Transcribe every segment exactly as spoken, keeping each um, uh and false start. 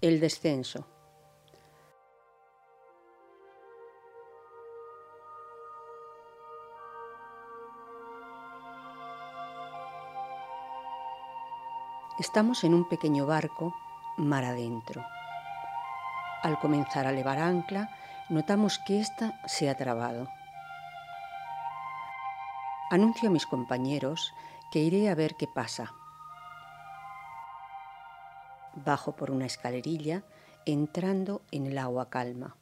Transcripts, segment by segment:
El descenso. Estamos en un pequeño barco mar adentro. Al comenzar a levar ancla, notamos que ésta se ha trabado. Anuncio a mis compañeros que iré a ver qué pasa. Bajo por una escalerilla, entrando en el agua calma.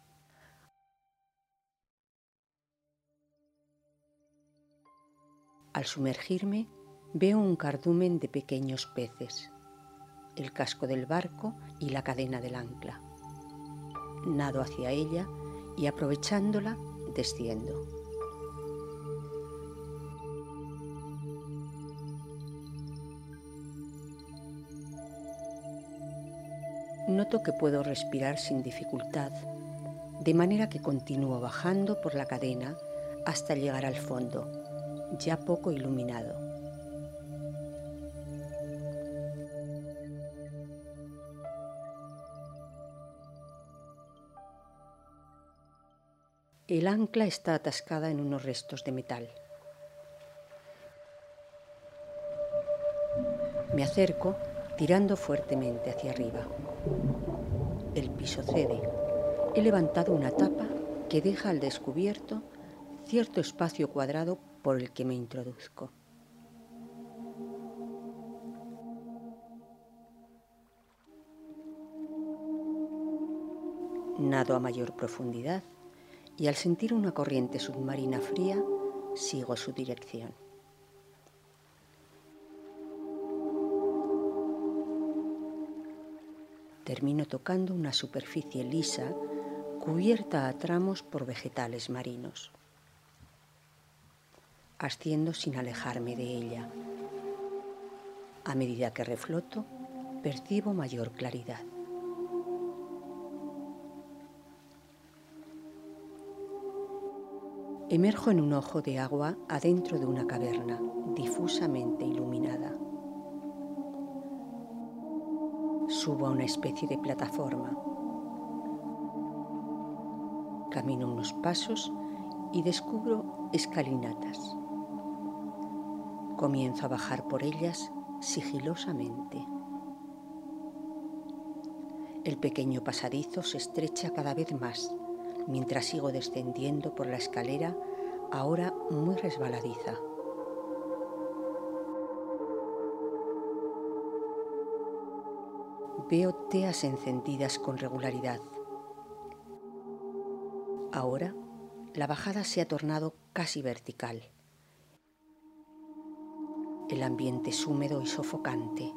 Al sumergirme, veo un cardumen de pequeños peces, el casco del barco y la cadena del ancla. Nado hacia ella y, aprovechándola, desciendo. Noto que puedo respirar sin dificultad, de manera que continúo bajando por la cadena hasta llegar al fondo, ya poco iluminado. El ancla está atascada en unos restos de metal. Me acerco tirando fuertemente hacia arriba. El piso cede. He levantado una tapa que deja al descubierto cierto espacio cuadrado por el que me introduzco. Nado a mayor profundidad y, al sentir una corriente submarina fría, sigo su dirección. Termino tocando una superficie lisa cubierta a tramos por vegetales marinos. Asciendo sin alejarme de ella. A medida que refloto, percibo mayor claridad. Emerjo en un ojo de agua adentro de una caverna difusamente iluminada. Subo a una especie de plataforma. Camino unos pasos y descubro escalinatas. Comienzo a bajar por ellas sigilosamente. El pequeño pasadizo se estrecha cada vez más mientras sigo descendiendo por la escalera, ahora muy resbaladiza. Veo teas encendidas con regularidad. Ahora la bajada se ha tornado casi vertical. El ambiente es húmedo y sofocante.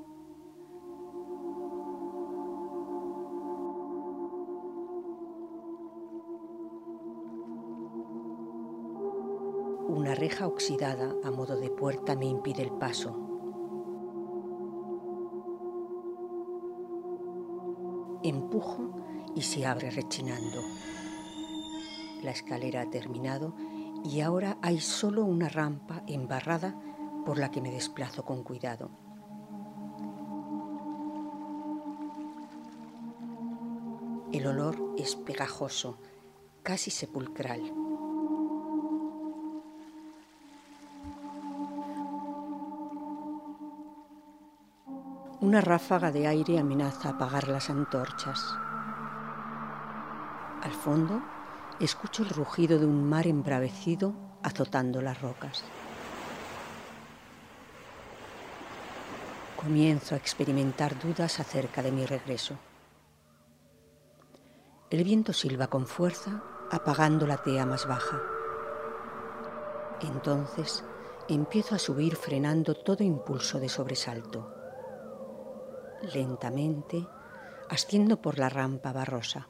Una reja oxidada a modo de puerta me impide el paso. Empujo y se abre rechinando. La escalera ha terminado y ahora hay solo una rampa embarrada por la que me desplazo con cuidado. El olor es pegajoso, casi sepulcral. Una ráfaga de aire amenaza apagar las antorchas. Al fondo, escucho el rugido de un mar embravecido azotando las rocas. Comienzo a experimentar dudas acerca de mi regreso. El viento silba con fuerza, apagando la tea más baja. Entonces, empiezo a subir frenando todo impulso de sobresalto. Lentamente, asciendo por la rampa barrosa.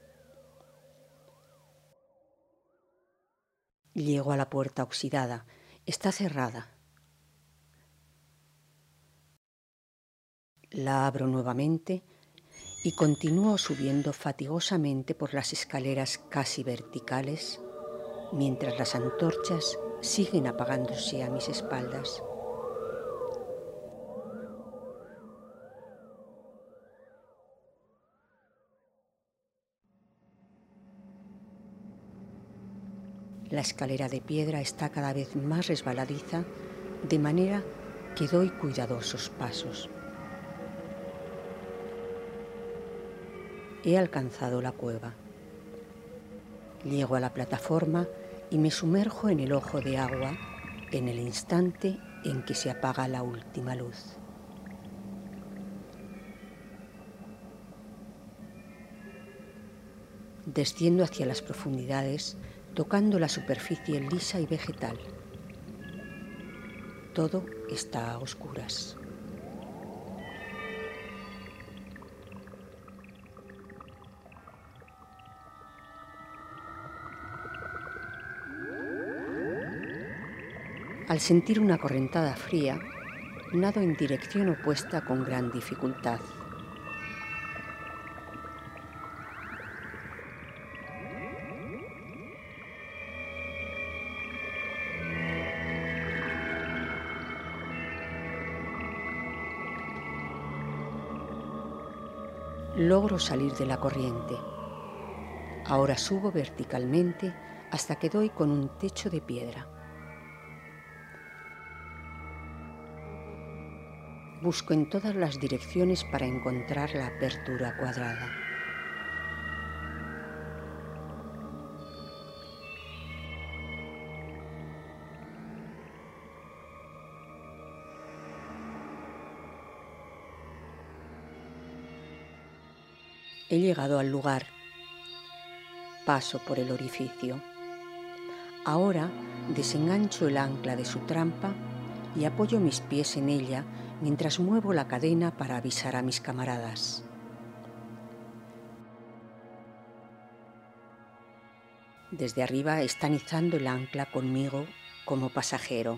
Llego a la puerta oxidada. Está cerrada. La abro nuevamente y continúo subiendo fatigosamente por las escaleras casi verticales, mientras las antorchas siguen apagándose a mis espaldas. La escalera de piedra está cada vez más resbaladiza, de manera que doy cuidadosos pasos. He alcanzado la cueva. Llego a la plataforma y me sumerjo en el ojo de agua en el instante en que se apaga la última luz. Desciendo hacia las profundidades, tocando la superficie lisa y vegetal. Todo está a oscuras. Al sentir una correntada fría, nado en dirección opuesta con gran dificultad. Logro salir de la corriente. Ahora subo verticalmente hasta que doy con un techo de piedra. Busco en todas las direcciones para encontrar la apertura cuadrada. He llegado al lugar. Paso por el orificio. Ahora desengancho el ancla de su trampa y apoyo mis pies en ella mientras muevo la cadena para avisar a mis camaradas. Desde arriba están izando el ancla conmigo como pasajero.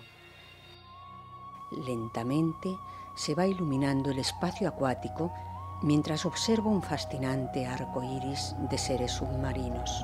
Lentamente se va iluminando el espacio acuático mientras observo un fascinante arco iris de seres submarinos.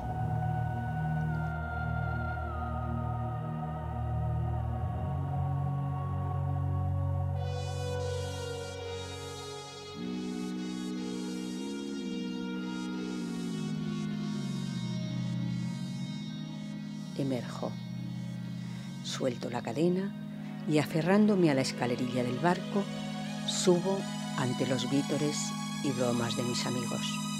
Emerjo. Suelto la cadena y, aferrándome a la escalerilla del barco, subo ante los vítores y bromas de mis amigos.